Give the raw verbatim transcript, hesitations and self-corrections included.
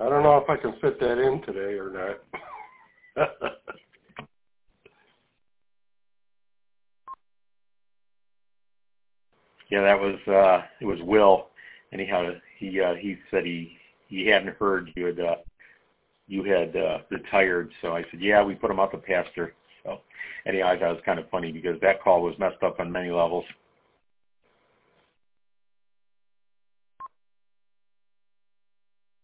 I don't know if I can fit that in today or not. Yeah, that was uh, it was Will. Anyhow, he uh, he said he he hadn't heard you had uh, you had uh, retired. So I said, yeah, we put him up a pastor. So anyhow, I thought it was kind of funny because that call was messed up on many levels.